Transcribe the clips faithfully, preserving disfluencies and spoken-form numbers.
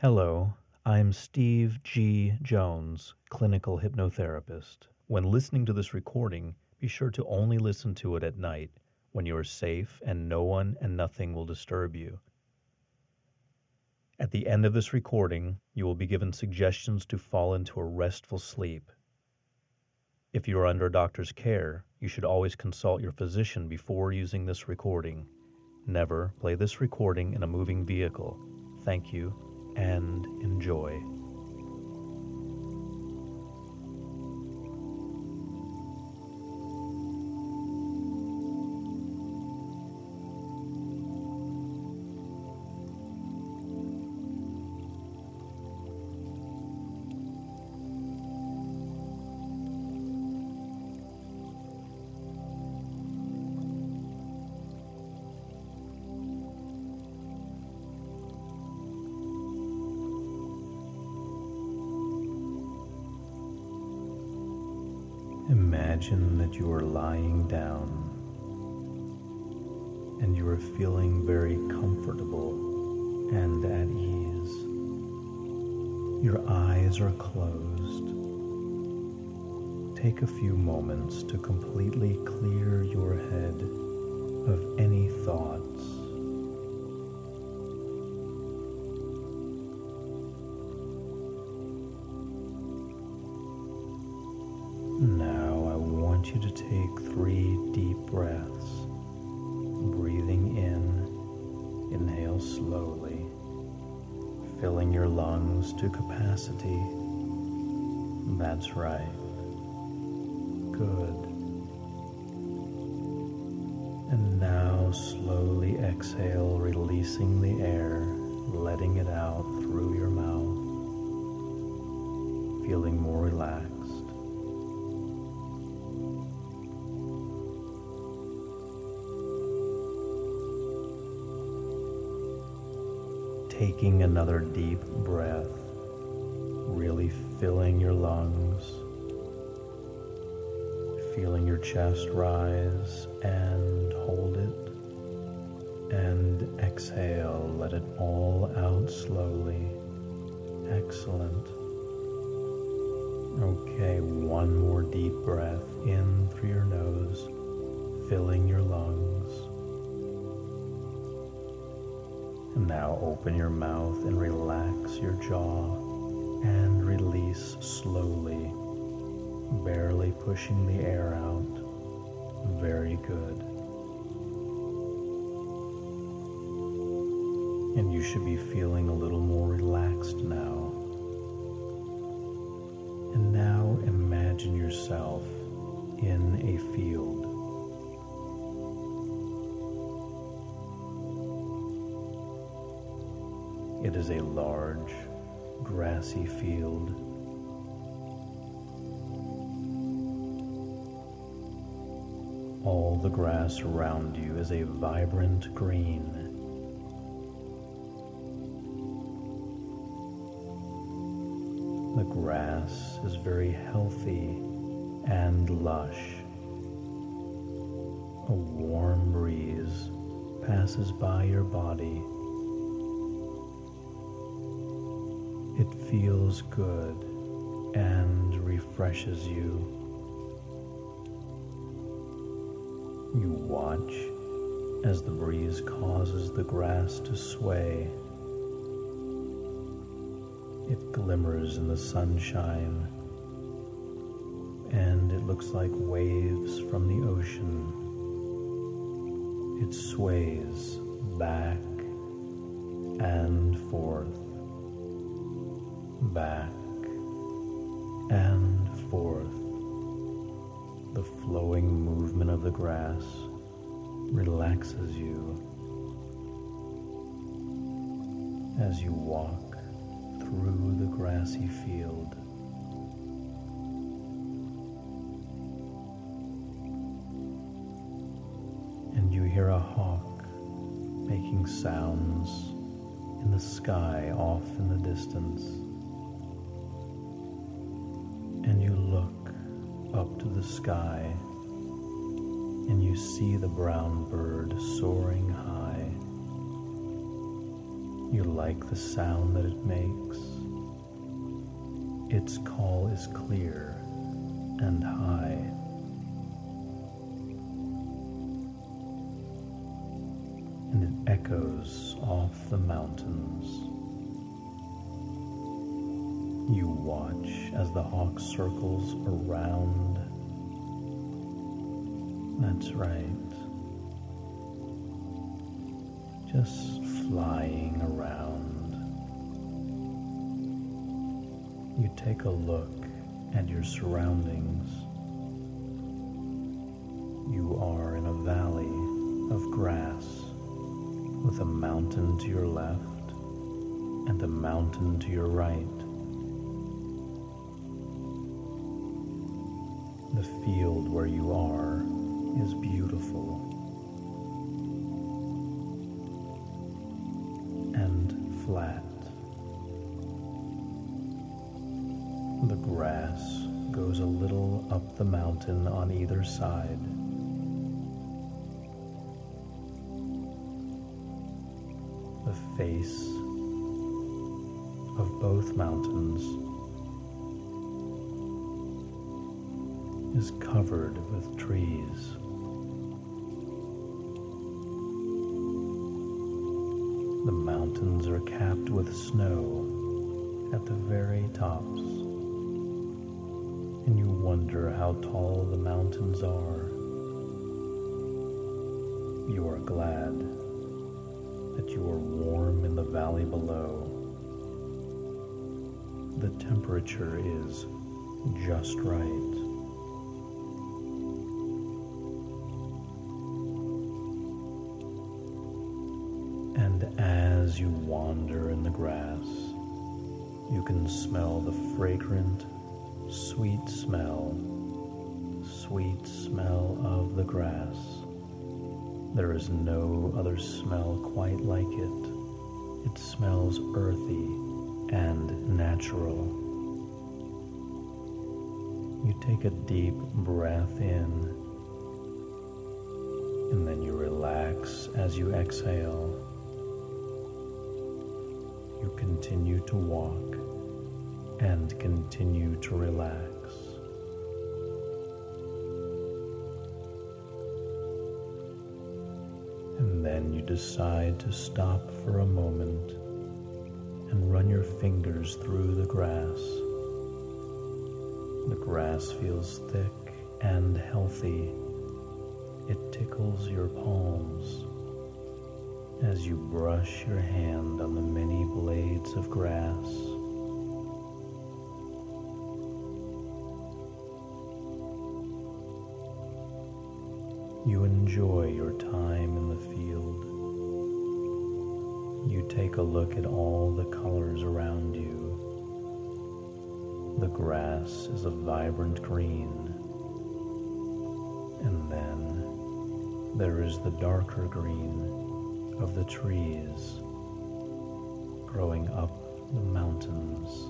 Hello, I'm Steve G. Jones, clinical hypnotherapist. When listening to this recording, be sure to only listen to it at night when you are safe and no one and nothing will disturb you. At the end of this recording, you will be given suggestions to fall into a restful sleep. If you are under a doctor's care, you should always consult your physician before using this recording. Never play this recording in a moving vehicle. Thank you and enjoy. Imagine that you are lying down and you are feeling very comfortable and at ease. Your eyes are closed. Take a few moments to completely clear your head of any thoughts. Now I want you to take three deep breaths. Breathing in, inhale slowly, filling your lungs to capacity. That's right. Good. And now slowly exhale, releasing the air, letting it out through your mouth, feeling more relaxed. Taking another deep breath, really filling your lungs, feeling your chest rise and hold it, and exhale, let it all out slowly. Excellent. Okay, one more deep breath in through your nose, filling your lungs. And now open your mouth and relax your jaw and release slowly, barely pushing the air out. Very good. And you should be feeling a little more relaxed now. And now imagine yourself in a field. It is a large, grassy field. All the grass around you is a vibrant green. The grass is very healthy and lush. A warm breeze passes by your body. It feels good and refreshes you. You watch as the breeze causes the grass to sway. It glimmers in the sunshine, and it looks like waves from the ocean. It sways back and forth. Back and forth. The flowing movement of the grass relaxes you as you walk through the grassy field. And you hear a hawk making sounds in the sky off in the distance. And you look up to the sky and you see the brown bird soaring high. You like the sound that it makes. Its call is clear and high. And it echoes off the mountains. You watch as the hawk circles around. That's right. Just flying around. You take a look at your surroundings. You are in a valley of grass with a mountain to your left and a mountain to your right. The field where you are is beautiful and flat. The grass goes a little up the mountain on either side. The face of both mountains is covered with trees. The mountains are capped with snow at the very tops, and you wonder how tall the mountains are. You are glad that you are warm in the valley below. The temperature is just right. And as you wander in the grass, you can smell the fragrant, sweet smell, sweet smell of the grass. There is no other smell quite like it. It smells earthy and natural. You take a deep breath in, and then you relax as you exhale. You continue to walk and continue to relax. And then you decide to stop for a moment and run your fingers through the grass. The grass feels thick and healthy. It tickles your palms as you brush your hand on the many blades of grass. You enjoy your time in the field. You take a look at all the colors around you. The grass is a vibrant green, and then there is the darker green of the trees growing up the mountains.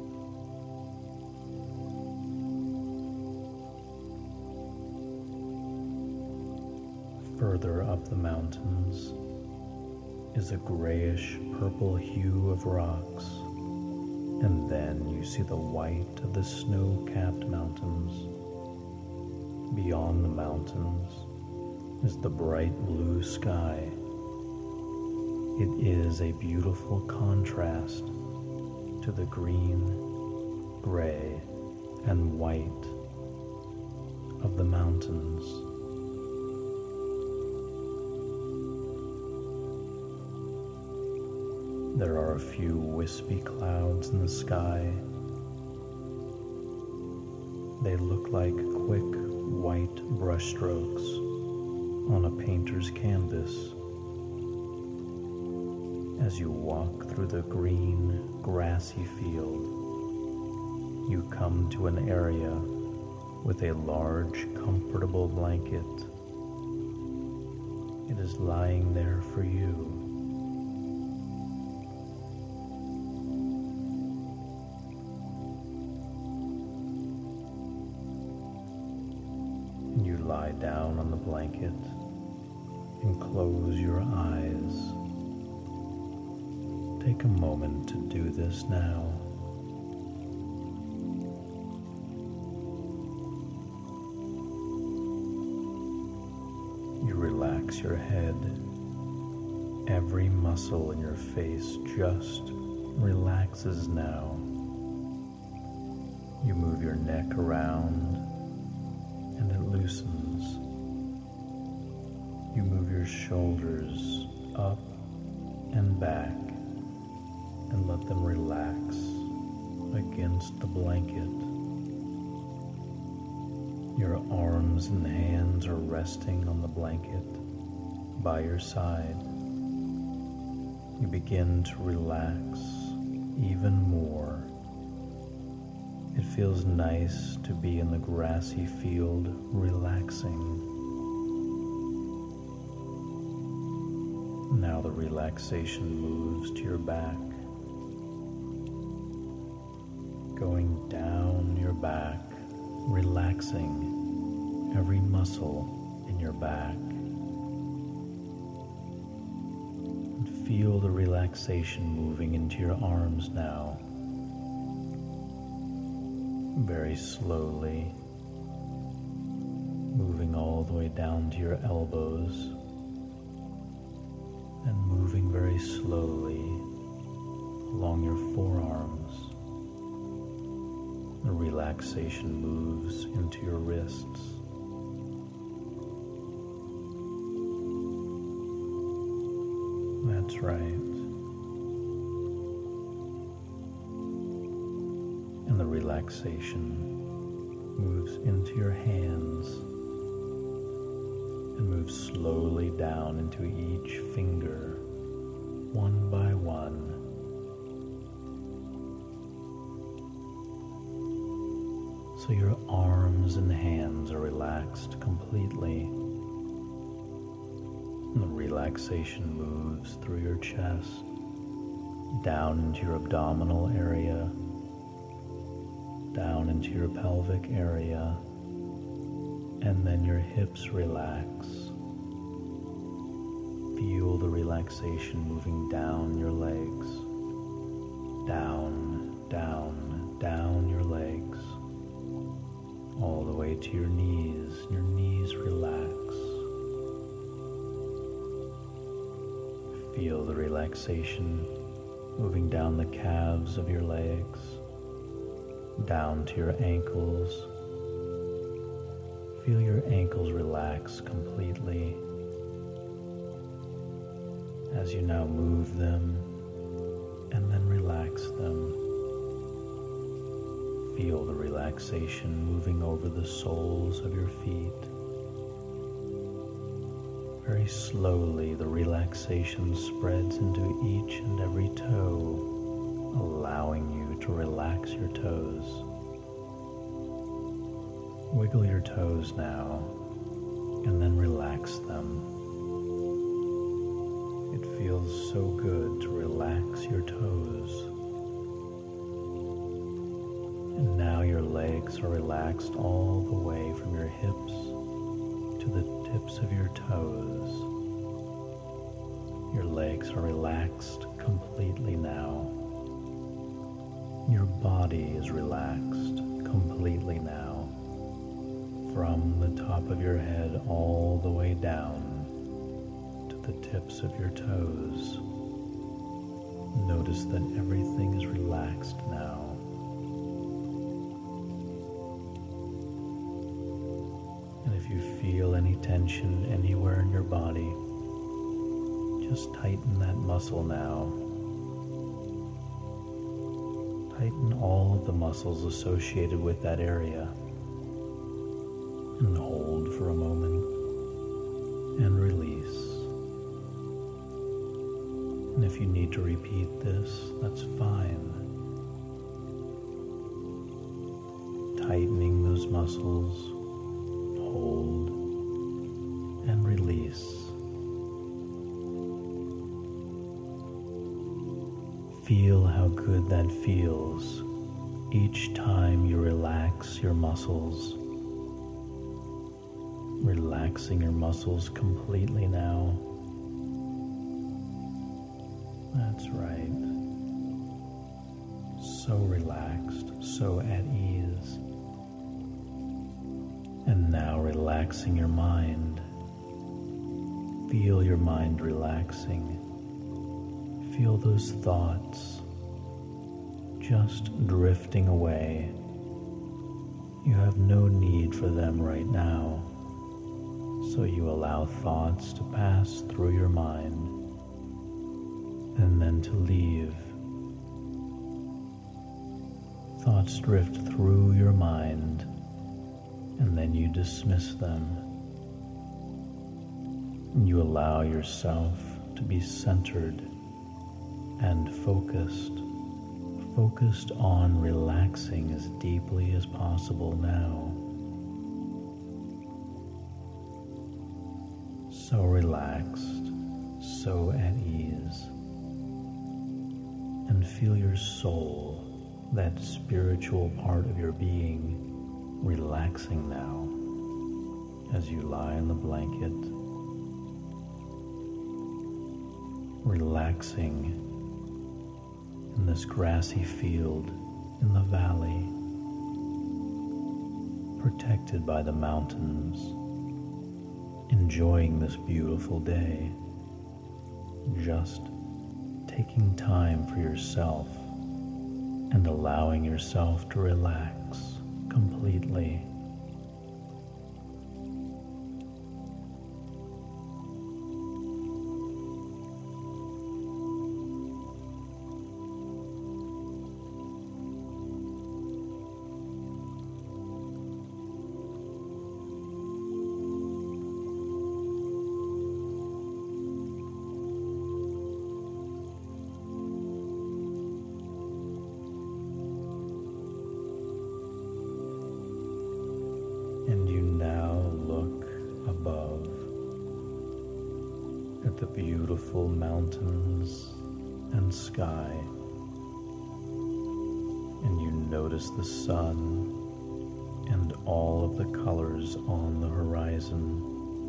Further up the mountains is a grayish purple hue of rocks, and then you see the white of the snow-capped mountains. Beyond the mountains is the bright blue sky. It is a beautiful contrast to the green, gray, and white of the mountains. There are a few wispy clouds in the sky. They look like quick white brushstrokes on a painter's canvas. As you walk through the green, grassy field, you come to an area with a large, comfortable blanket. It is lying there for you. You lie down on the blanket and close your eyes. take a moment to do this now. You relax your head. Every muscle in your face just relaxes now. You move your neck around and it loosens. You move your shoulders up and back and let them relax against the blanket. Your arms and hands are resting on the blanket by your side. You begin to relax even more. It feels nice to be in the grassy field relaxing. Now the relaxation moves to your back, going down your back, relaxing every muscle in your back. And feel the relaxation moving into your arms now, very slowly, moving all the way down to your elbows, and moving very slowly along your forearms. The relaxation moves into your wrists. That's right. And the relaxation moves into your hands and moves slowly down into each finger, one by one. So your arms and hands are relaxed completely. And the relaxation moves through your chest, down into your abdominal area, down into your pelvic area, and then your hips relax. Feel the relaxation moving down your legs, down, down, down your legs, all the way to your knees. Your knees relax. Feel the relaxation moving down the calves of your legs, down to your ankles. Feel your ankles relax completely as you now move them and then relax them. Feel the relaxation moving over the soles of your feet. Very slowly, the relaxation spreads into each and every toe, allowing you to relax your toes. Wiggle your toes now, and then relax them. It feels so good to relax your toes. And now your legs are relaxed all the way from your hips to the tips of your toes. Your legs are relaxed completely now. Your body is relaxed completely now, from the top of your head all the way down to the tips of your toes. Notice that everything is relaxed now. And if you feel any tension anywhere in your body, just tighten that muscle now. Tighten all of the muscles associated with that area. And hold for a moment and release. And if you need to repeat this, that's fine. Tightening those muscles, hold and release. Feel how good that feels each time you relax your muscles. Relaxing your muscles completely now. That's right. so relaxed, so at ease. And now relaxing your mind. Feel your mind relaxing. Feel those thoughts just drifting away. You have no need for them right now, so you allow thoughts to pass through your mind and then to leave. Thoughts drift through your mind and then you dismiss them. You allow yourself to be centered and focused, focused on relaxing as deeply as possible now. So relaxed, so at ease. And feel your soul, that spiritual part of your being, relaxing now as you lie in the blanket, relaxing in this grassy field in the valley, protected by the mountains, enjoying this beautiful day, just taking time for yourself and allowing yourself to relax completely. And you now look above at the beautiful mountains and sky, and you notice the sun and all of the colors on the horizon.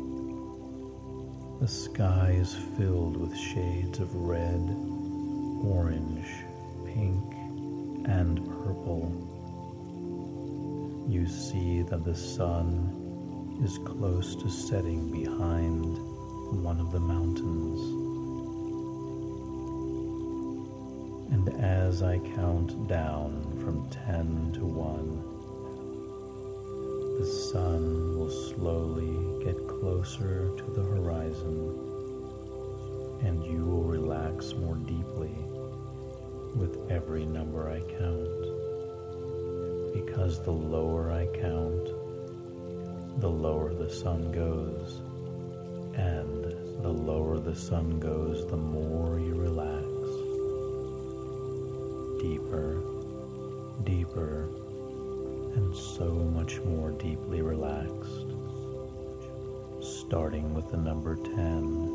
The sky is filled with shades of red, orange, pink, and purple. You see that the sun is close to setting behind one of the mountains. And as I count down from ten to one, the sun will slowly get closer to the horizon, and you will relax more deeply with every number I count. Because the lower I count, the lower the sun goes, and the lower the sun goes, the more you relax. Deeper, deeper, and so much more deeply relaxed. Starting with the number ten.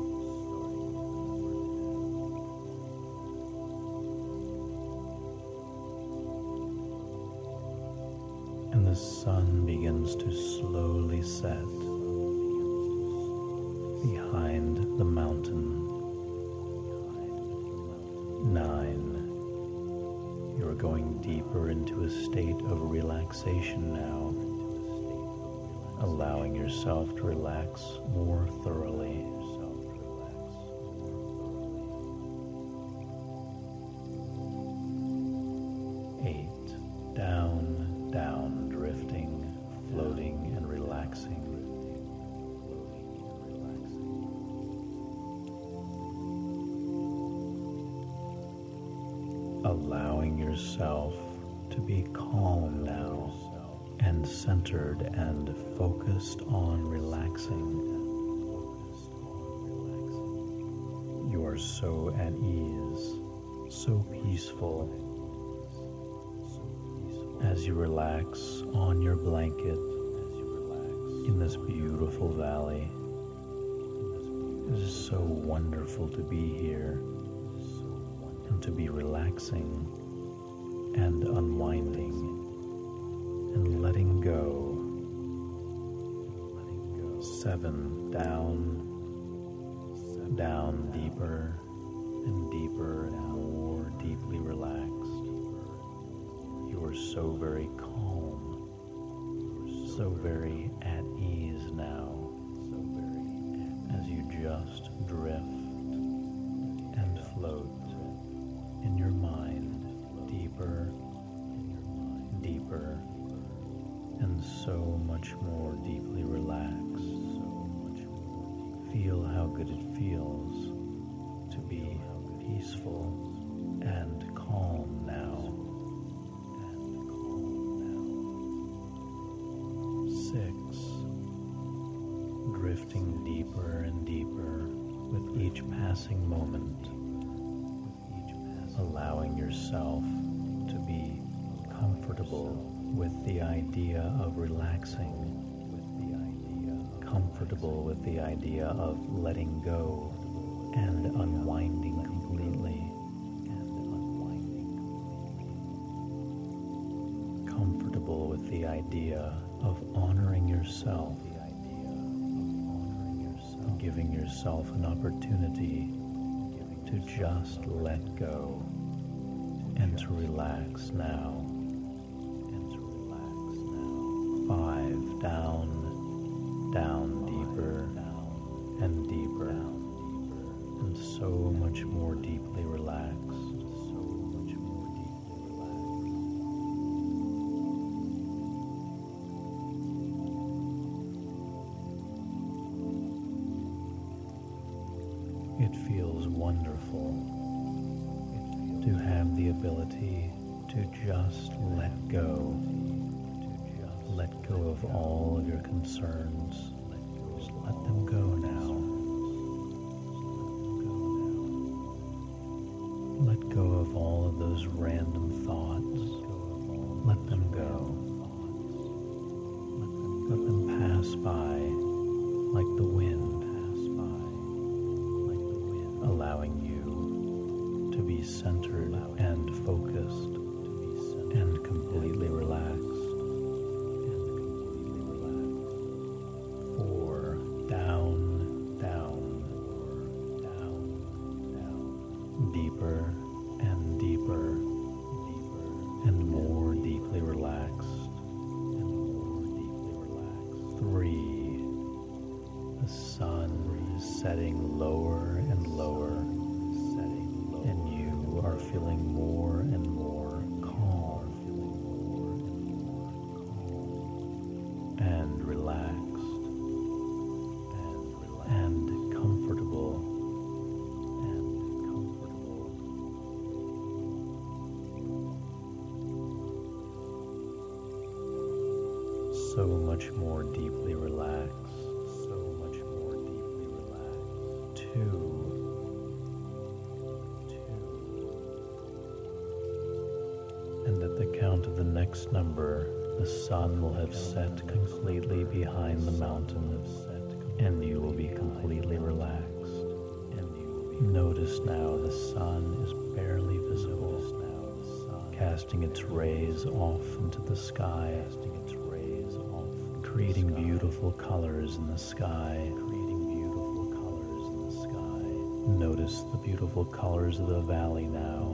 And the sun begins to slowly set behind the mountain. Nine. You are going deeper into a state of relaxation now, allowing yourself to relax more thoroughly. Eight. Down, down, drifting, floating, and relaxing. Allowing yourself to be calm now and centered and focused on relaxing. You are so at ease, so peaceful. As you relax on your blanket in this beautiful valley, it is so wonderful to be here and to be relaxing and unwinding and letting go. Seven. Down, down deeper and deeper and more deeply relaxed. so very calm, so very at ease now, as you just drift and float in your mind deeper, deeper, and so much more deeply relaxed. Feel how good it feels to be peaceful and calm now. Six, drifting deeper and deeper with each passing moment, allowing yourself to be comfortable with the idea of relaxing, comfortable with the idea of letting go and unwinding completely, comfortable with the idea of honoring yourself, giving yourself an opportunity to just let go and to relax now. Five, down, down deeper and deeper, and so much more deeply relaxed. It feels wonderful to have the ability to just let go. Let go of all of your concerns. Just let them go now. Let go of all of those random thoughts. Let them go. Let them pass by like the wind, allowing you to be centered and focused and completely relaxed. Four, down, down, down, down, deeper and deeper, and more deeply relaxed, and more deeply relaxed. Three, the sun is setting lower and lower, and you are feeling more and more calm and relaxed and comfortable and comfortable. So much more deeply relaxed. So much more deeply relaxed. Two. And at the count of the next number, the sun will have set completely behind the mountain, and you will be completely relaxed. Notice now the sun is barely visible, casting its rays off into the sky, creating beautiful colors in the sky. Notice the beautiful colors of the valley now.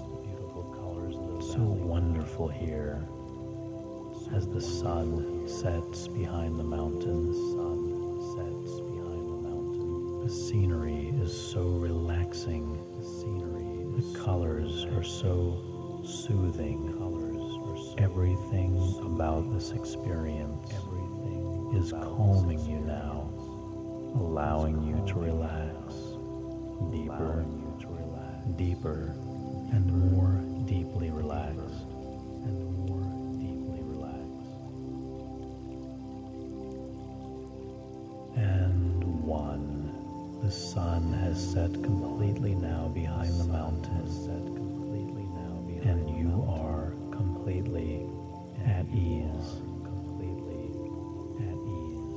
So wonderful here as the sun sets behind the mountain. The sun sets behind the mountain. The scenery is so relaxing. The scenery, the colors are so soothing. Colors are everything about this experience. Everything is calming you now, allowing you to relax deeper, deeper, and more deeply relaxed, and more deeply relaxed. And one, the sun has set completely now behind the mountain, and you are completely at ease, completely at ease.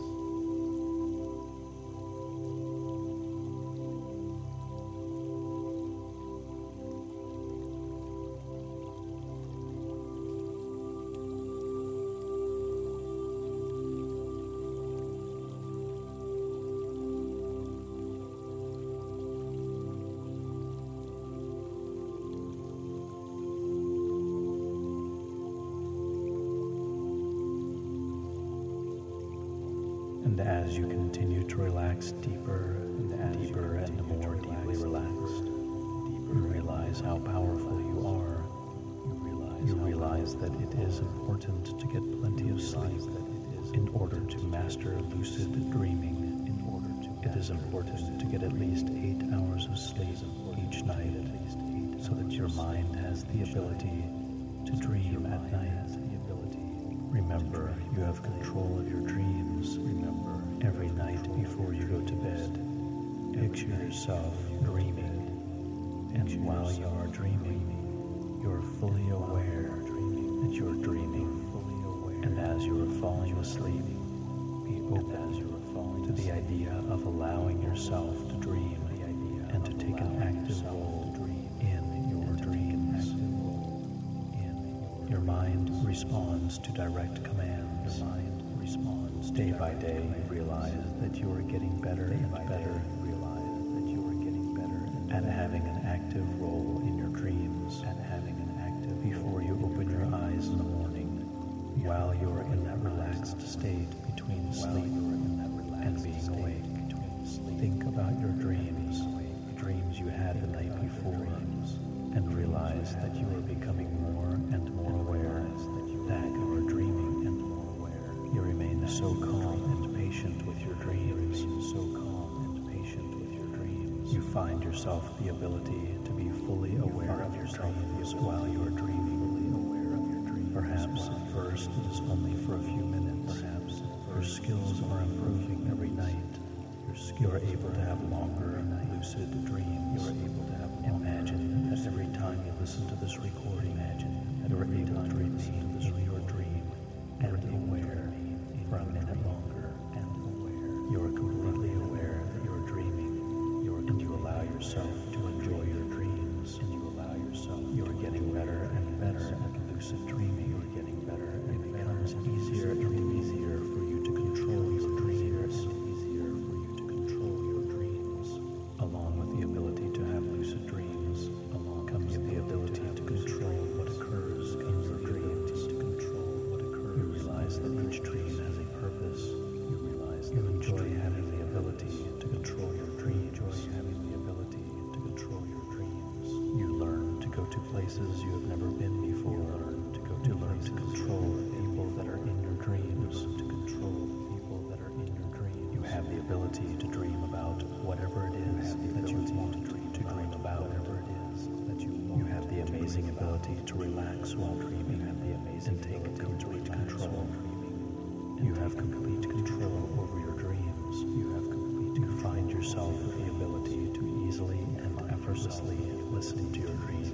And as you continue to relax deeper and deeper and more deeply relaxed, you realize how powerful you are. You realize that it is important to get plenty of sleep in order to master lucid dreaming. It is important to get at least eight hours of sleep each night so that your mind has the ability to dream at night. Remember, you have control of your dreams. Remember, every night before you go to bed, picture yourself dreaming. And while you are dreaming, you are fully aware that you are dreaming. And as you are falling asleep, be open to the idea of allowing yourself to dream and to take an active role in your dreams. Your mind responds to direct commands. Day by day, you realize that you are getting better and better at having an active role in your dreams. Before you open your eyes in the morning, while you are in that relaxed state between sleep and being awake, think about your dreams, the dreams you had the night before, and realize that you are becoming more and more aware that you are dreaming and more aware. You remain so calm and patient with your dreams, so calm and patient with your dreams. You find yourself the ability to be fully aware of your dreams while you are dreaming. Perhaps at first it is only for a few minutes. Perhaps your skills are improving every night. You are able to have longer, lucid dreams. You are able to have imagine that every time you listen to this recording, imagine you are able to remain in your dream and aware for a minute longer and aware. You are completely aware that you are dreaming. You are, and you allow yourself to enjoy your dreams. And you allow yourself. You are getting better and better at lucid dreaming. You are getting better, and it becomes easier and easier for you to control your dreams. Easier for you to control your dreams. Along with the ability to have lucid dreams, along comes the ability to control what occurs in your dreams. To control what occurs. You realize that each dream has a purpose. You realize you enjoy having the ability to control your dreams. Enjoy having the ability to control your dreams. You learn to go to places you have never been before. You learn to go to learn to control the people that are in your dreams. To control the people that are in your dreams. You have the ability to dream about whatever it is that you want to dream to dream about. Whatever it is that you want. You have the amazing ability to relax while dreaming. You have the amazing and take complete control. You have complete control over your dreams. You have complete. You find yourself with the ability to easily and effortlessly listen to your dreams.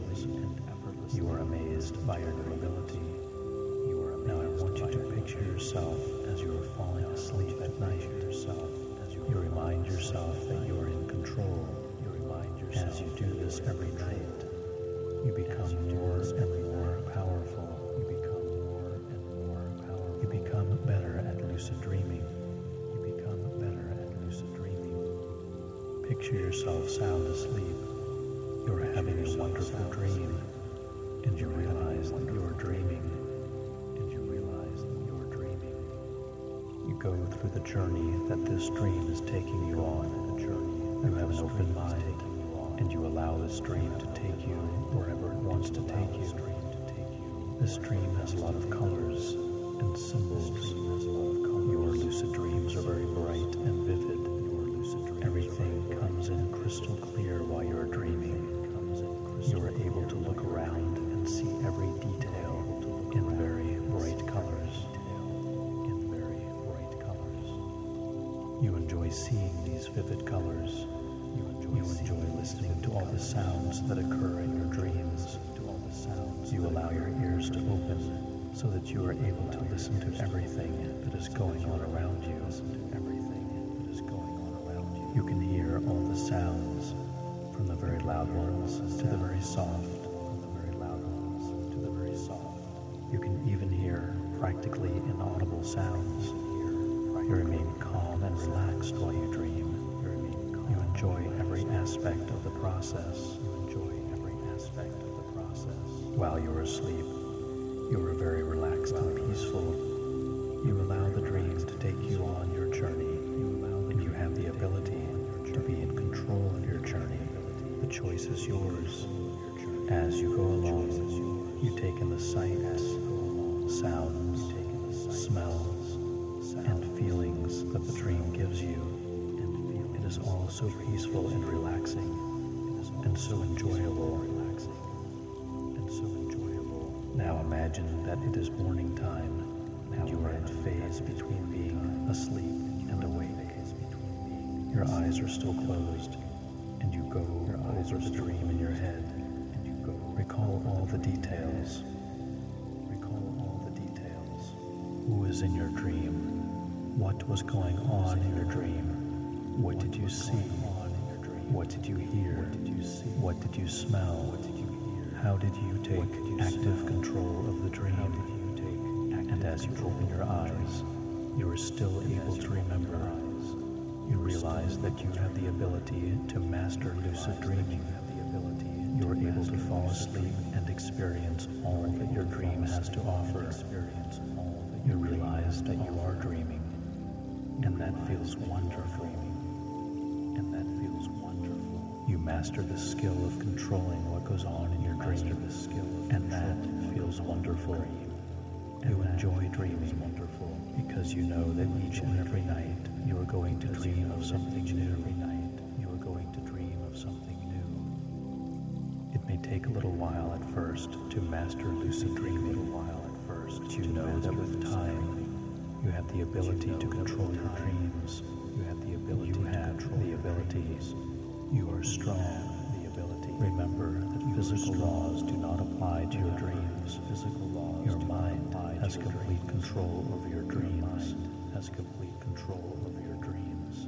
You are amazed by your new ability. You are now I want you to picture yourself as you are falling asleep at night. Yourself as you, you remind yourself that you are in control. You remind yourself as you do this every night. You become more and more powerful. You become more and more powerful. You become better at lucid dreaming. You become better at lucid dreaming. Picture yourself sound asleep. You are having a wonderful dream. And you realize that you are dreaming. And you realize that you are dreaming. You go through the journey that this dream is taking you on. The journey. You have an open mind, and you allow this dream to take you wherever it wants to take you. This dream has a lot of colors and symbols. Your lucid dreams are very bright and vivid. Everything comes in crystal clear while you are dreaming. You are able to look around and see every detail in very bright colors. In very bright colors. You enjoy seeing these vivid colors. You enjoy, you enjoy listening to all the sounds that occur in your dreams. To all the sounds. You allow your ears to open so that you are able to listen to everything that is going on around you. Listen to everything that is going on around you. You can hear all the sounds, from the very loud ones to the very soft. From the very loud ones to the very soft. You can even hear practically inaudible sounds. You remain calm and relaxed while you dream. You enjoy every aspect of the process. You enjoy every aspect of the process. While you are asleep, you are very relaxed and peaceful. You allow the dream to take you on your journey As you go along, you take in the sights, sounds, smells, and feelings that the dream gives you. It is all so peaceful and relaxing, and so enjoyable. Now imagine that it is morning time, and you are in a phase between being asleep and awake. Your eyes are still closed, and you go over the dream in your head. Recall all the details. Recall all the details. Who is in your dream? What was going on in your dream? What did you see? What did you hear? What did you smell? How did you take active control of the dream? And as you open your eyes, you are still able to remember. You realize that you have the ability to master lucid dreaming. You are able to fall asleep and experience all that your dream has to offer. You realize that you are dreaming, and that feels wonderful. And that feels wonderful. You master the skill of controlling what goes on in your dream, and that feels wonderful. You enjoy dreaming wonderful because you know that each and every night you are going to dream of something new. Every night you are going to dream of something new. It may take a little while at first to master lucid dreaming. A while at first, but you know that with time you have the ability to control your dreams. You have the ability. You have the abilities. You are strong. The ability. Remember that physical laws do not apply to your dreams. Physical laws. Your mind has complete control over your dreams. Has complete control over your dreams.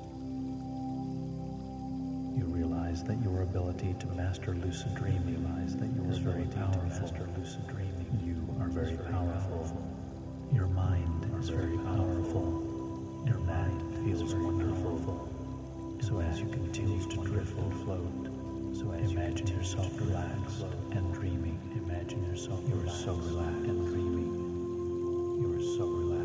You realize that your ability to master lucid dreaming is very powerful. Master lucid dreaming. You are very powerful. Your mind is very powerful. Your mind feels wonderful. So as you continue to drift and float, so as imagine you yourself relaxed and dreaming. Imagine yourself you are so relaxed and dreaming. You are so relaxed.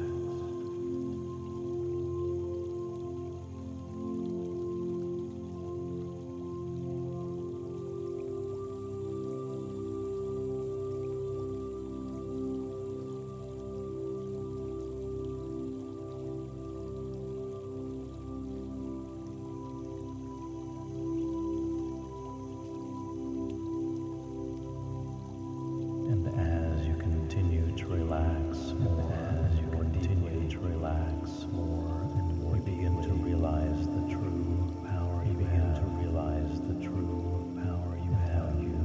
Relax more as you continue to relax more and more. You begin to realize the true power you begin to realize the true power you have. You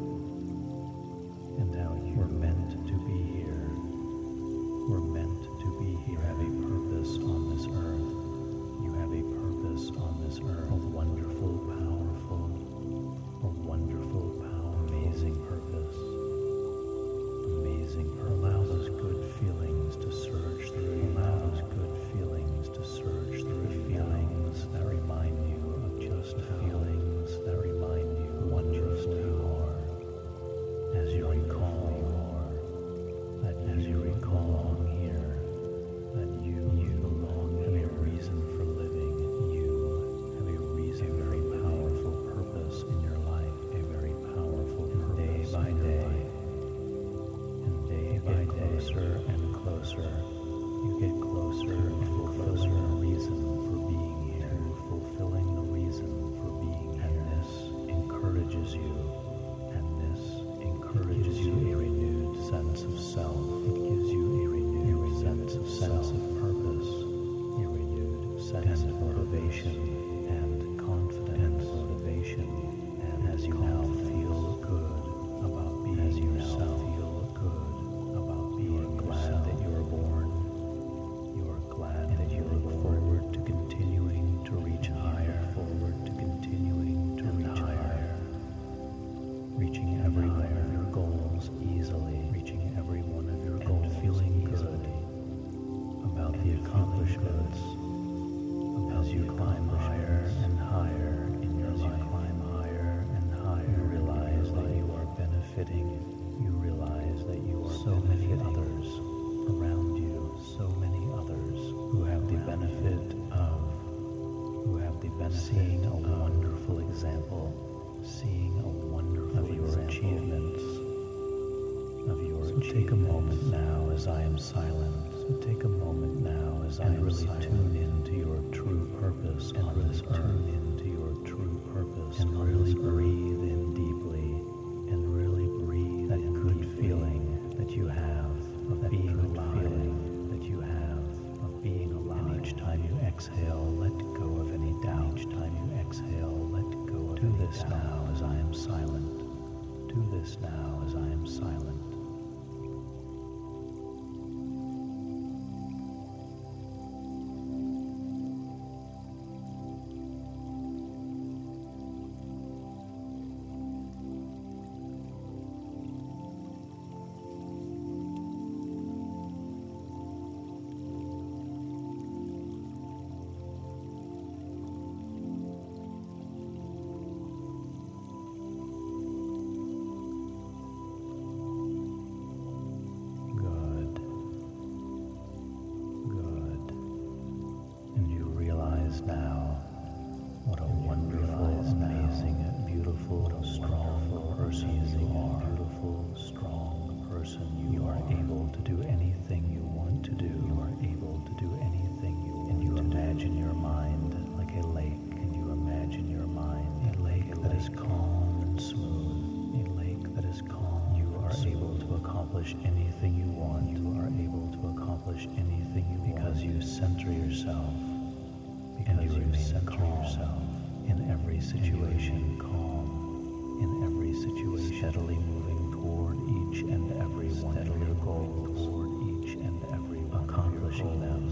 and how you were meant to be here. We're meant to be here. You have a purpose on this earth. You have a purpose on this earth. A wonderful, powerful, a wonderful, power, amazing purpose. Amazing. Allow those good feelings to surge through. Allow those good feelings to surge through. Feelings that remind you of just feelings that remind you wonderfully you are. As you recall you are. That as you recall here, that you, you belong have a reason for living. You have a reason, a very powerful purpose in your life. A very powerful purpose. Day by day. Get closer and closer. You get closer and closer. The reason for being here, fulfilling the reason for being here. And this encourages you. And this encourages you a renewed sense of self. It gives you a renewed sense of sense of purpose. A renewed sense of motivation and confidence. And motivation. And as you now feel good about being yourself. Glad that you were born. You are glad So take a moment now as I am silent. So take a moment now as I am really silent. Tune into your true purpose and really tune into your true purpose and really breathe in deeply and really breathe that good feeling that you have of being alive. Feeling that you have of being alive. And each time you exhale, let go of any doubt. Each time you exhale, let go of any doubt. Do this now as I am silent. Do this now as I am silent. Now, what a wonderful, amazing, beautiful, strong person you are. Beautiful, strong person you are. Able to do anything you want to do. You are able to do anything you want. And you imagine your mind like a lake. And you imagine your mind a lake that is calm and smooth. A lake that is calm. You are able to accomplish anything you want. You are able to accomplish anything you want because you center yourself. And you remain calm yourself in every situation, calm in every situation, steadily moving toward each and every one of your goals, toward each and every one, accomplishing them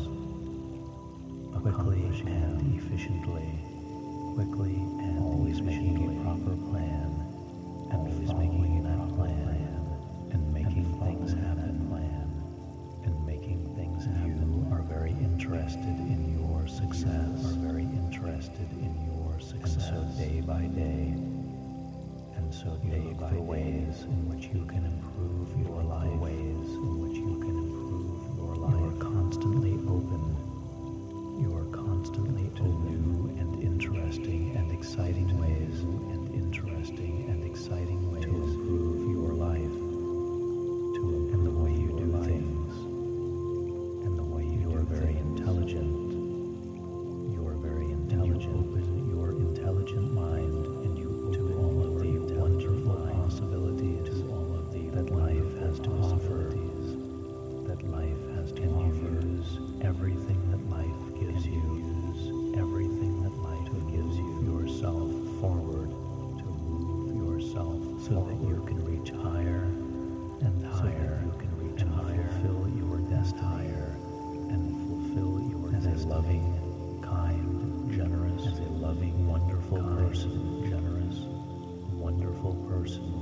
quickly and efficiently, quickly and always making a proper plan, and always making that plan, and making things happen, plan, and making things happen. You are very interested in your success, are very interested in your success. And so day by day, and so day by ways in which you can improve your life, ways in which you can improve your life. You are constantly open. You are constantly to new and interesting and exciting ways, and interesting and exciting ways to improve your life, to improve and the way you do things, and the way you are very intelligent. Open your intelligent mind and you to all of the wonderful possibilities, to all of the that life has to offer, that life has to offer. Use everything that life gives you. Use everything that life gives you. Yourself forward, to move yourself so that you can reach higher and higher. You can reach and higher, fulfill your destiny, higher and fulfill your destiny. As a loving, kind, generous, as a loving, wonderful kind, person, generous, wonderful person.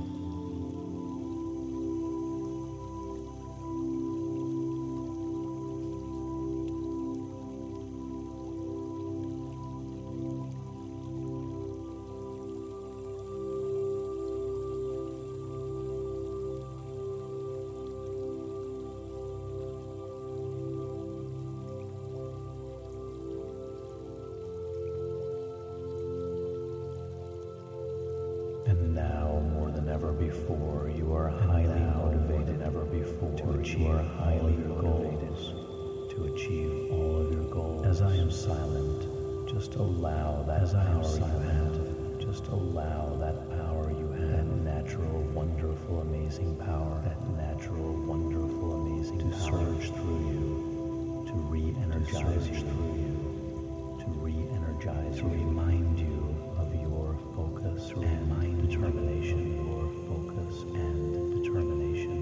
And now, more than ever before, you are highly motivated ever before to achieve highly your goals, to achieve all of your goals. As I am silent, just allow that as I am silent, just allow that power you have, that natural, wonderful, amazing power, that natural, wonderful, amazing to power surge through you, to re-energize you, through you, to re-energize, to remind you of your focus and determination, your focus and determination.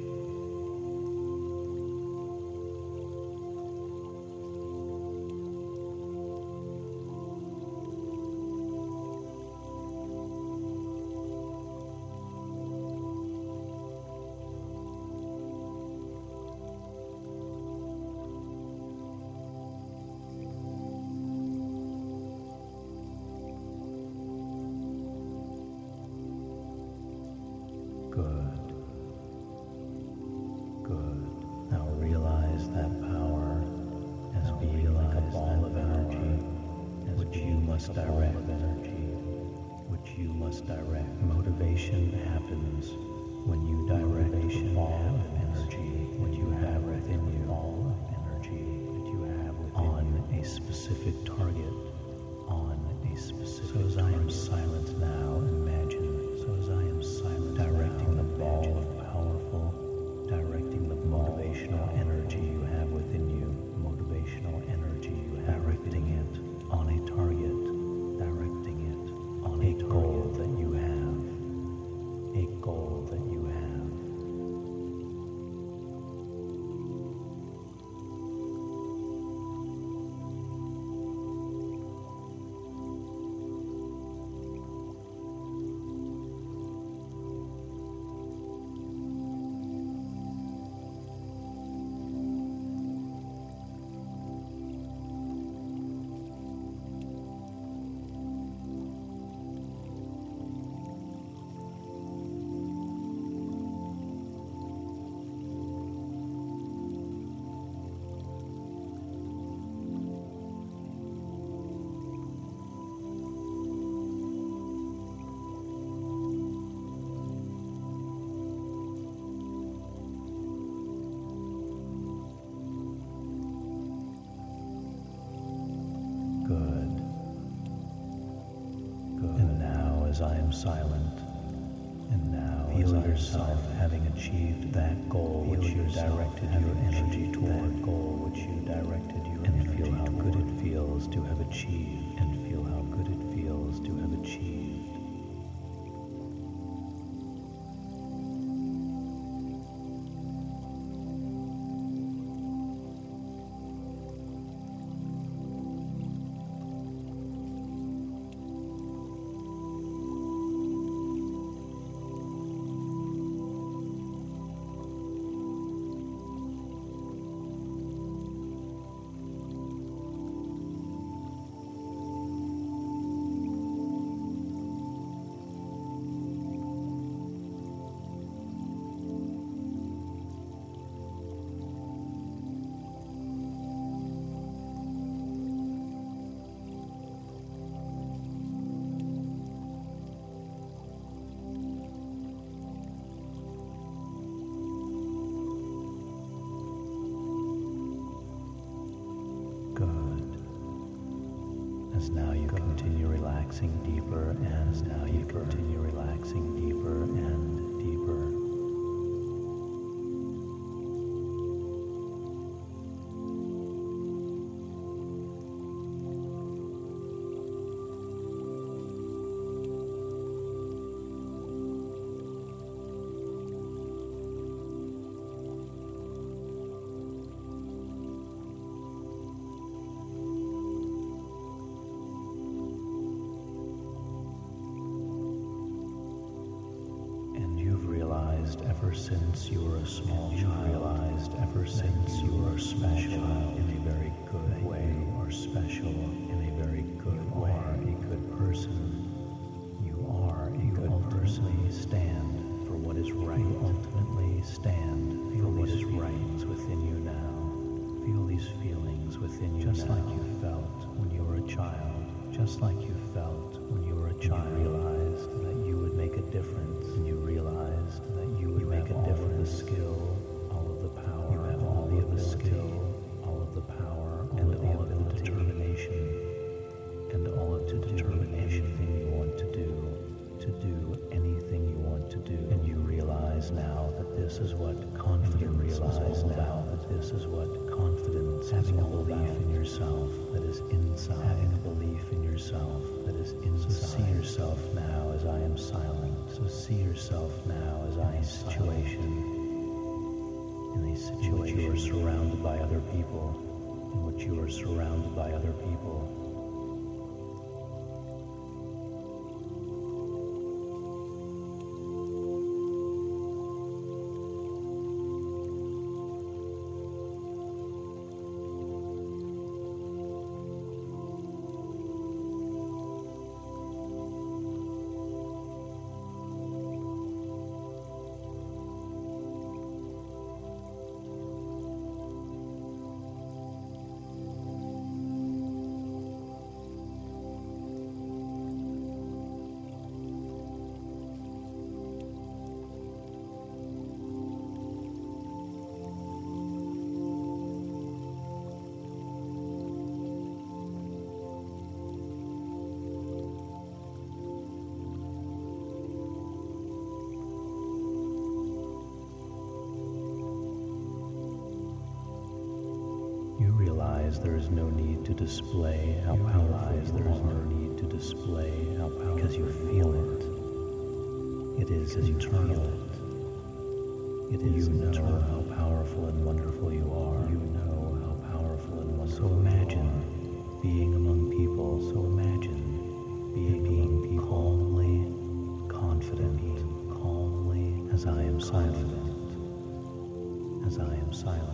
Good. Good. Now realize that power as being like a ball of energy, which you must direct, which you must direct. Motivation happens when you direct the ball of silent. And now feel yourself having achieved that goal which you directed your energy toward, that goal which you directed your and energy feel how toward. Good it feels to have achieved, and feel how good it feels to have achieved. As now you continue relaxing deeper, and as now you continue relaxing deeper and deeper. Ever since you were a small child, realized ever since you were a small child in a very good way, you are special in a very good way. You are a good person. You are a good person. Stand for what is right. You ultimately stand for what is right within you now. Feel these feelings within you just like you felt when you were a child. Just like you felt when you were a child. You realized that you would make a difference, and you realized that you would make a difference. All of the skill, all of the power, you have all of the skill, all of the power, and all of the determination, and all of the determination anything you want to do, to do anything you want to do. And you realize now that this is what confidence is all about. Now that this is what confidence is having a belief in yourself that is inside. Having a belief in yourself that is inside. So see yourself now as I am silent. So see yourself now as I am situation. In a situation in which you are surrounded by other people. In which you are surrounded by other people. There is no need to display how powerful there is no need to display how powerful because you feel it. It is internal. It is you know how powerful and wonderful you are. You know how powerful and wonderful. So imagine being among people. So imagine being being people calmly, confident, calmly as I am silent. As I am silent.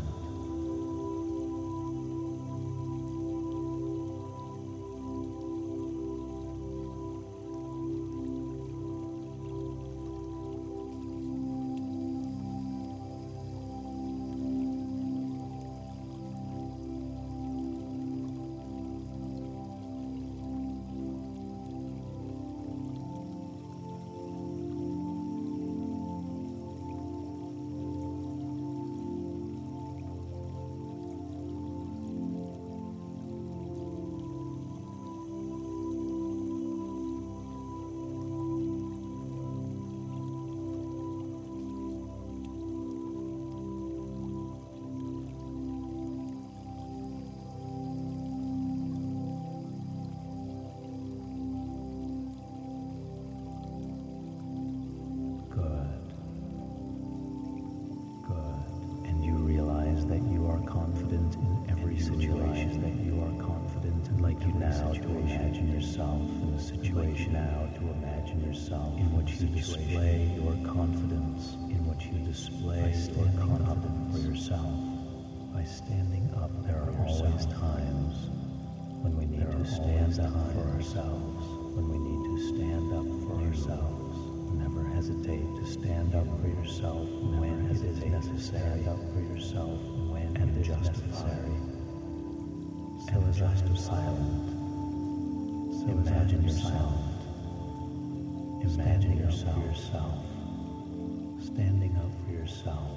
now to imagine yourself in a situation now to imagine yourself in which you display your confidence, in which you display your confidence for yourself. By standing up, there are always times when we need to stand up for ourselves, when we need to stand up for ourselves. Never hesitate to stand up for yourself when it is necessary. Stand up for yourself when it is necessary. So as I am silent, so imagine yourself, imagine yourself, standing up for yourself.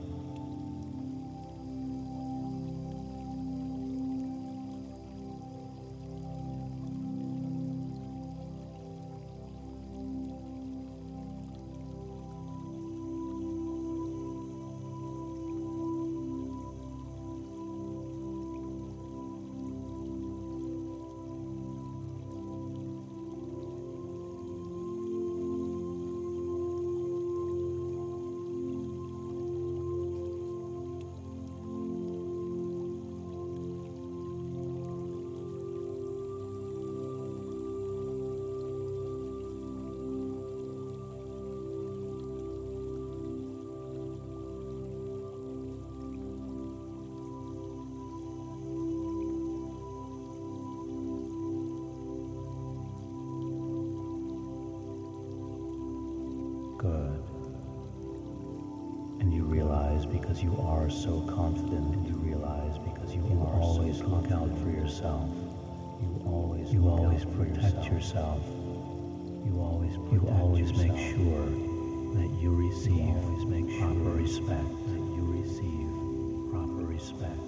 Good. And you realize because you are so confident, and you realize because you, you are always so look out for yourself. You always you always protect yourself. You always protect you always yourself. Make sure that you receive you always make sure proper respect. That you receive proper respect.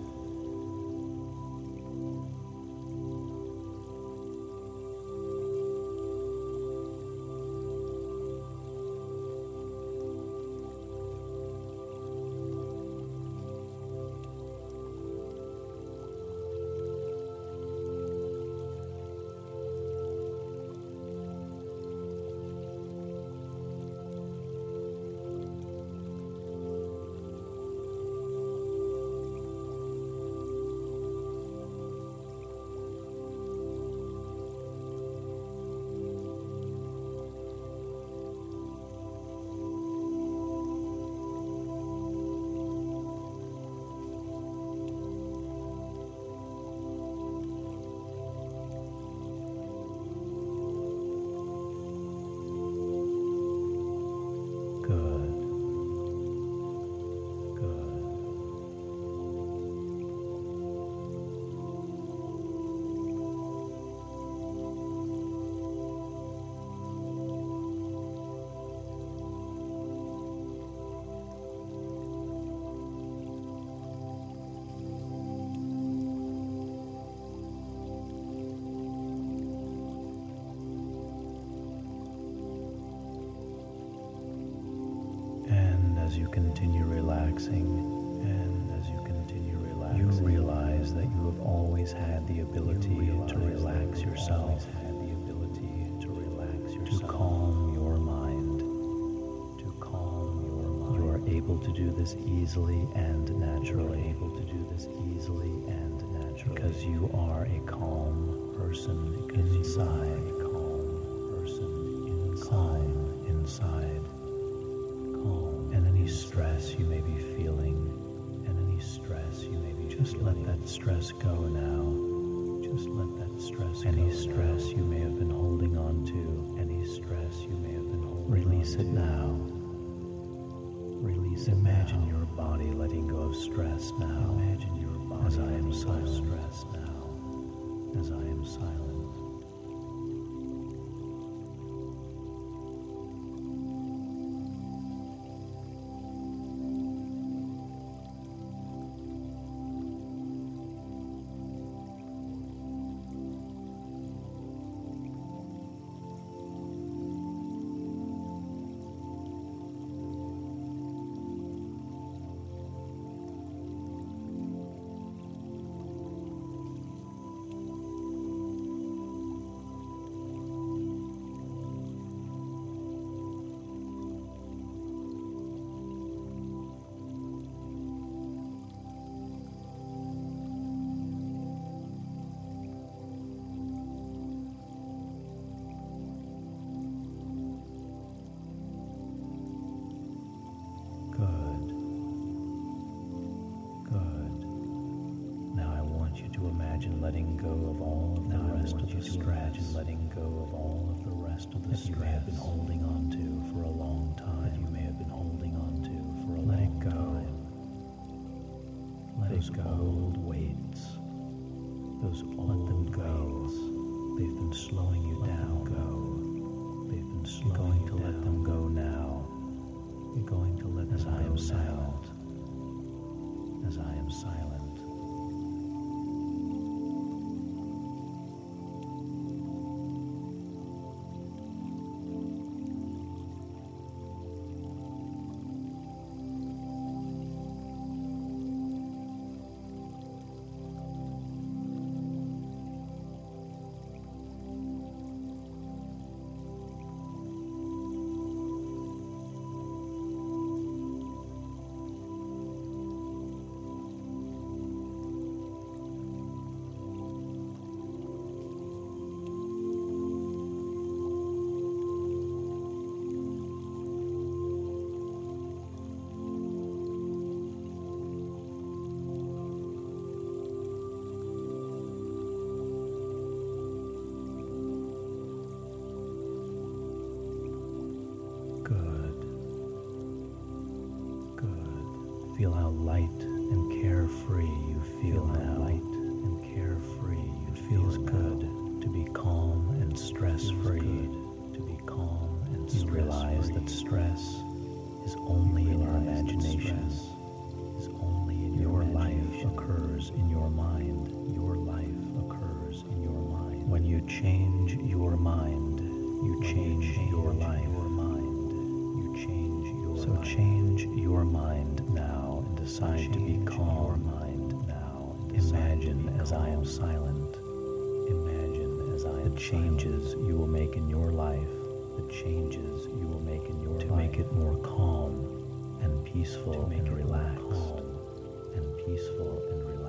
As you continue relaxing, and as you continue relaxing, you realize that you have always had the ability to relax yourself, had the ability to relax yourself, to calm your mind, to calm your mind. You are able to do this easily and naturally. You are able to do this easily and naturally because you are a calm person inside. A calm person inside. Calm inside. Any stress you may be feeling, and any stress you may be just feeling, let that stress go now. Just let that stress any go. Any stress now. You may have been holding on to, any stress you may have been holding Release on to. Release it now. Release it Imagine now. Your body letting go of stress now. Imagine your body as I am so stressed now. As I am silent. Imagine letting go of all of the rest of the stress. Imagine letting go of all of the rest of the stress you may have been holding on to for a long time. That you may have been holding on to for a long time. Let it go. Let those it go. Old weights. Those old let them go. Weights. They've been slowing you let down. Them go. They've been slowing You're going you to down. Let them go now. You're going to let as them I go am silent. Now. As I am silent. Feel how light and carefree you feel, feel now. Light and carefree you it feels feel good now. To be calm and stress-free. To be calm and stress-free. You realize that stress is only in your imagination. Is only in your, your life occurs in your mind. Your life occurs in your mind. When you change your mind, you change, you change your life. Your mind. You change your so life. Change your mind now. Decide to be calm. Mind now. Imagine as I am silent. Imagine as I am the changes silent. You will make in your life. The changes you will make in your to life to make it more calm and peaceful to make and it relaxed. More calm and peaceful and relaxed.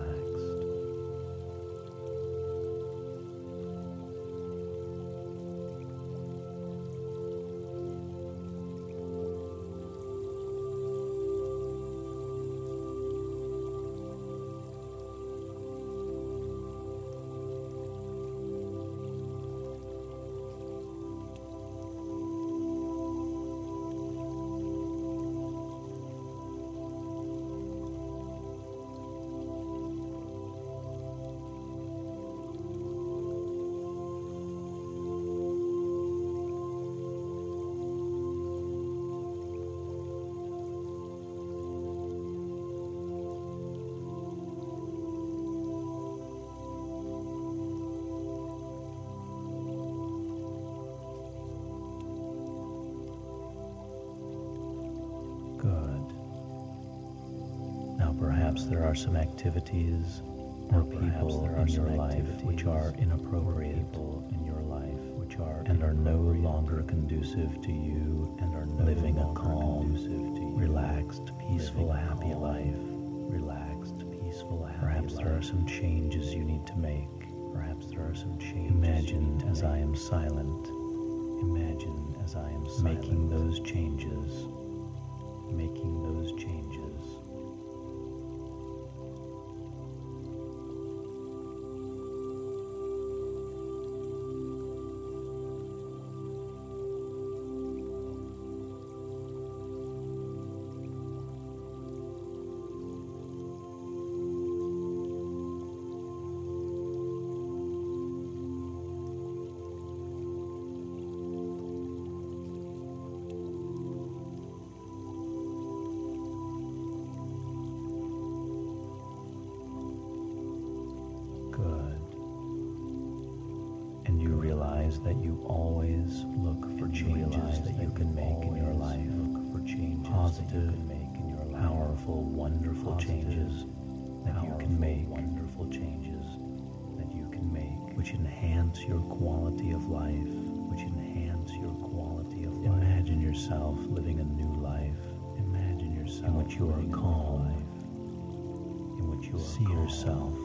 Good. Now perhaps there are some activities or people there are in your life which are inappropriate in your life which are and are no longer conducive to you and are no living a calm, relaxed, peaceful, happy life. Relaxed, peaceful, happy Perhaps there are some changes you need to make. Perhaps there are some changes. Imagine as I am silent. Imagine as I am silent. Making those changes. Making those changes. That you always look for changes that you can make in your life. Look for changes positive, that you can make in your life. Powerful, wonderful positive, changes that you can make. Wonderful changes that you can make, which enhance your quality of life. Which enhance your quality of life. Imagine yourself living a new life. Imagine yourself in which you are calm. In which you are see calm. yourself.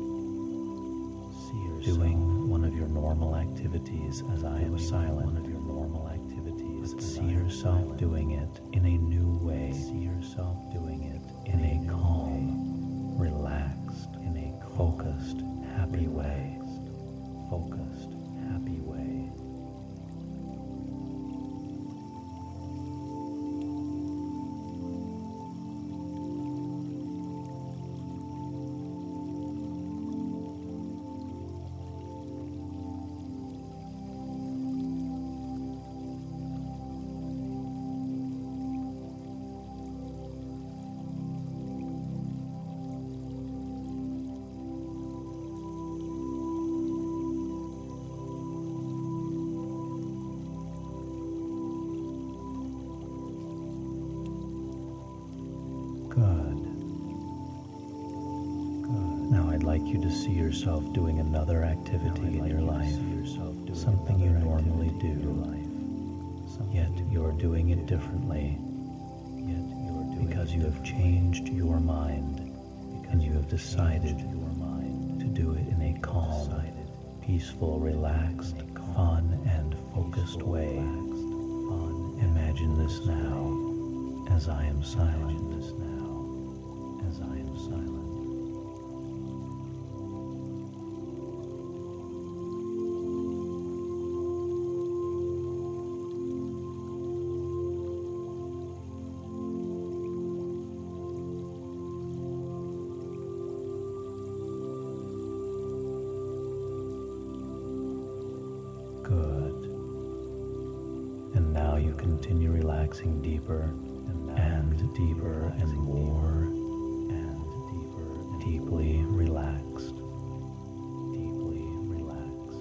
Doing one of your normal activities as I am silent. One of your normal activities. But see yourself doing it in a new way. See yourself doing it in a calm, relaxed, in a focused, happy like you to see yourself doing another activity in your life, something you normally do, yet you're doing it differently, because you have changed your mind, and you have decided to do it in a calm, peaceful, relaxed, fun, and focused way. Imagine this now, as I am silent. As I am silent. Good. And now you continue relaxing deeper and deeper and more and deeper, deeply relaxed, deeply relaxed.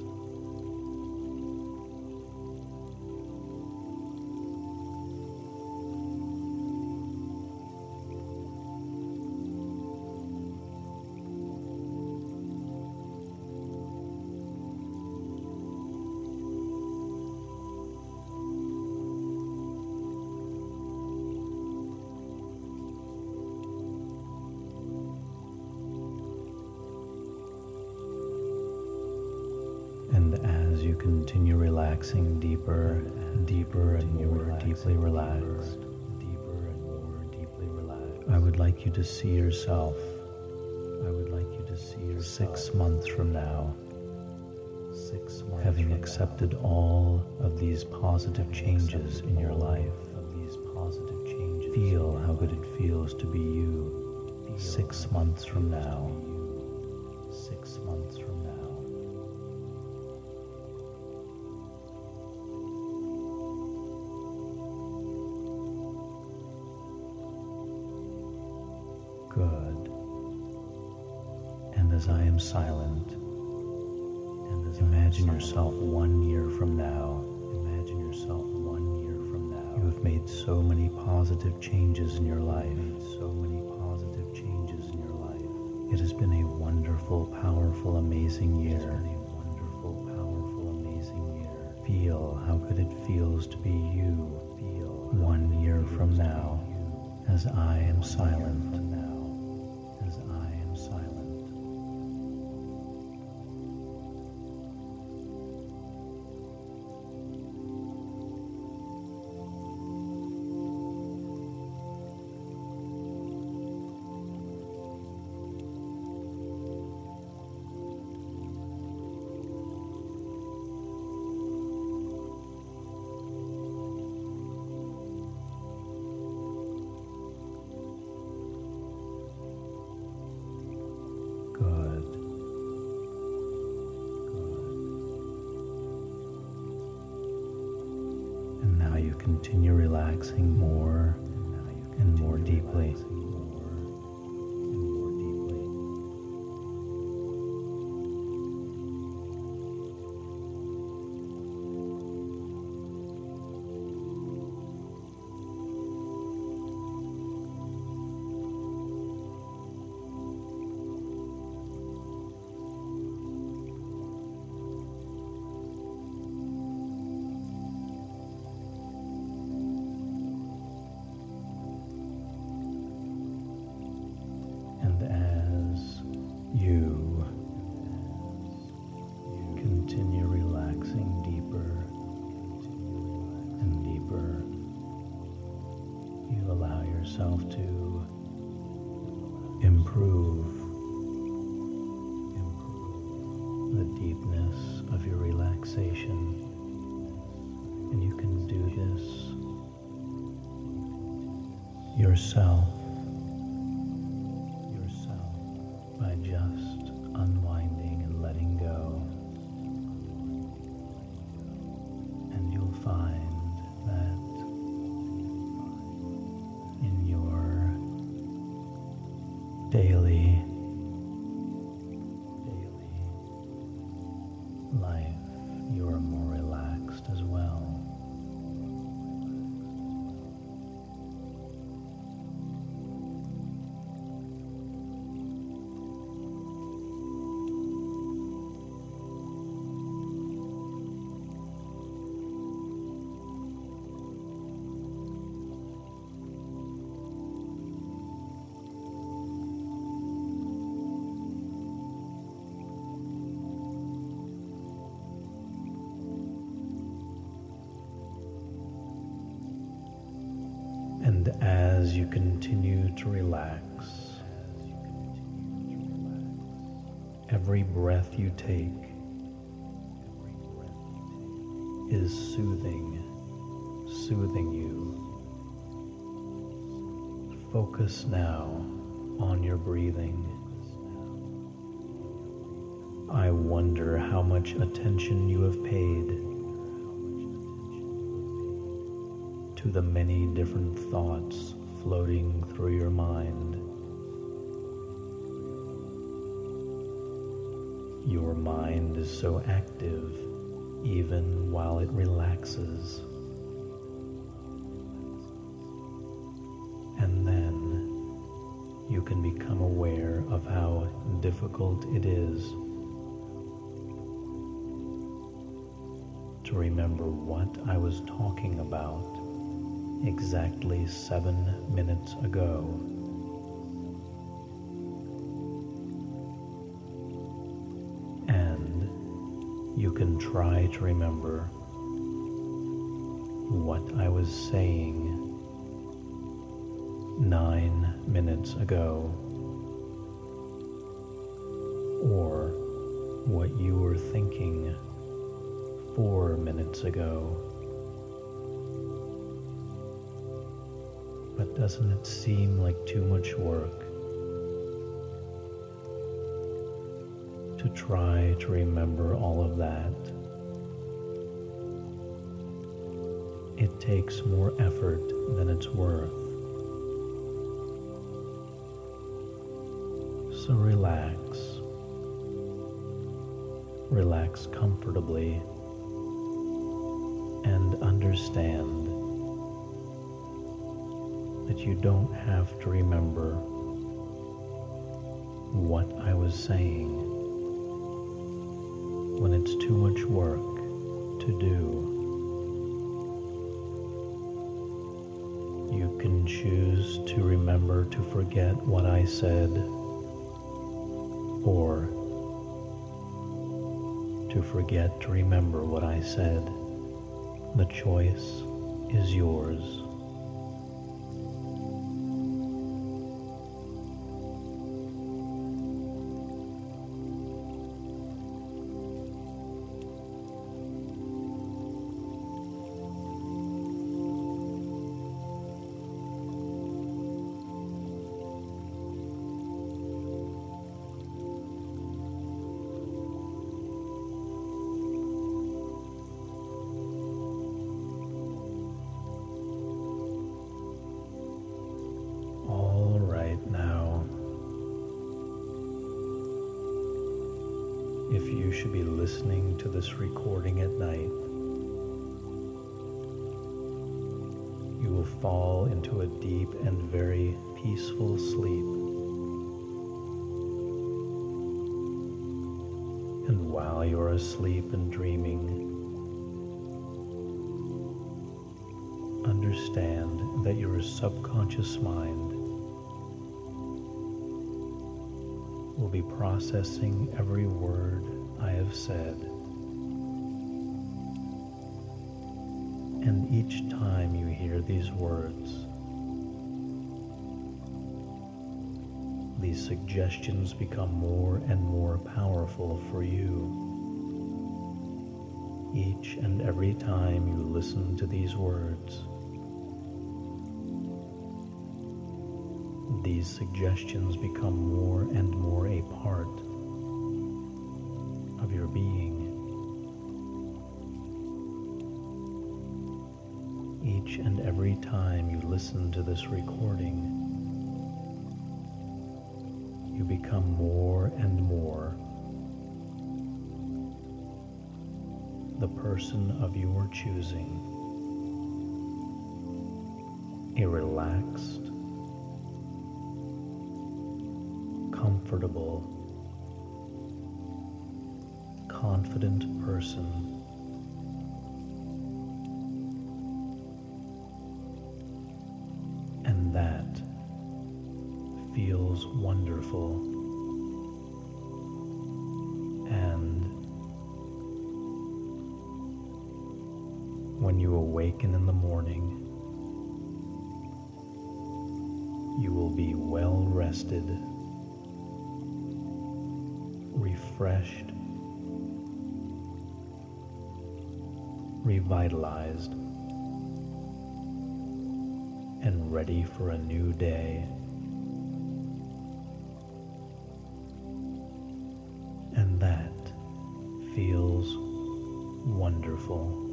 And as you continue relaxing deeper and deeper and more deeply relaxed, deeper and more deeply relaxed, I would like you to see yourself. I would like you to see yourself six months from now, six months having accepted all of these positive changes in your life. Of these positive changes, feel how good it feels to be you. Six months from now. Six months from now. Good. And as I am silent, and as imagine yourself one year from now, imagine yourself one year from now. You have made so many positive changes in your life, so many positive changes in your life. It has been a wonderful, powerful, amazing year. It has been a wonderful, powerful, amazing year. Feel how good it feels to be you. Feel one year from now, as I am silent. As I am silent. Good. Good. And now you continue relaxing more and more deeply. And as you continue relaxing deeper and deeper, you allow yourself to improve, improve the deepness of your relaxation. And you can do this yourself. By just unwinding and letting go. And you'll find that in your daily, daily life, you are more relaxed as well. as you continue to relax, every breath you take is soothing, soothing you. Focus now on your breathing. I wonder how much attention you have paid to the many different thoughts floating through your mind. Your mind is so active even while it relaxes. And then you can become aware of how difficult it is to remember what I was talking about exactly seven minutes ago. And you can try to remember what I was saying nine minutes ago, or what you were thinking four minutes ago. But doesn't it seem like too much work to try to remember all of that? It takes more effort than it's worth. So relax. Relax comfortably and understand that you don't have to remember what I was saying when it's too much work to do. You can choose to remember to forget what I said, or to forget to remember what I said. The choice is yours. If you should be listening to this recording at night, you will fall into a deep and very peaceful sleep. And while you're asleep and dreaming, understand that your subconscious mind will be processing every word I have said. And each time you hear these words, these suggestions become more and more powerful for you. Each and every time you listen to these words, these suggestions become more and more a part of your being. Each and every time you listen to this recording, you become more and more the person of your choosing, a relaxed, comfortable, confident person. And that feels wonderful. And when you awaken in the morning, You will be well rested, refreshed, revitalized, and ready for a new day. And that feels wonderful.